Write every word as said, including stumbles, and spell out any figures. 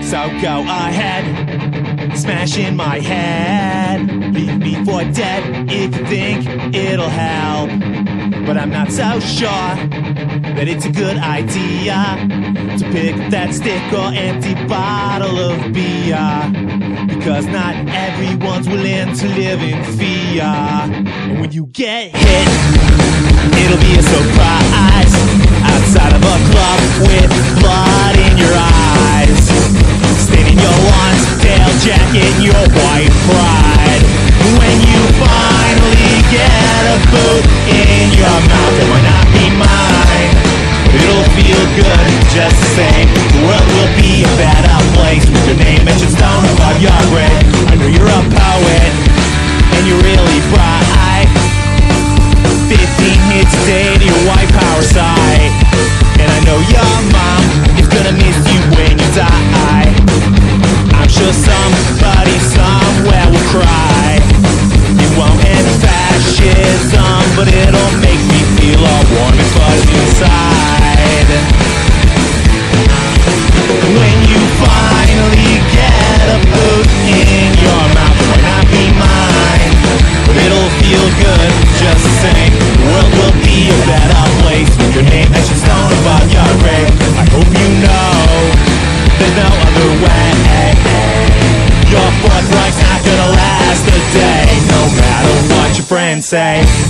So go ahead, smash in my head, leave me for dead if you think it'll help. But I'm not so sure that it's a good idea to pick up that stick or empty bottle of beer, because not everyone's willing to live in fear. And when you get hit, it'll be a surprise outside of a club with blood in your eyes, staining your lawns, tail jacket, your white pride. When you finally get a boot in your mouth, it might not be mine, but it'll feel good just the same. The world will be a better place with your name mentioned stone above your grave. I know you're a poet and you're really bright. Fifteen hits a day to your white power side, and I know your mom is gonna miss you when you die. I'm sure somebody somewhere will cry. It won't end fascism, but it'll make me feel all warm and fuzzy inside. When you finally get a boot in your mouth, it might not be mine, but it'll feel good just the same. The world will be a better place with your name etched in stone above your grave. I hope you know there's no other way. Your forthright's not gonna last a day, no matter what your friends say.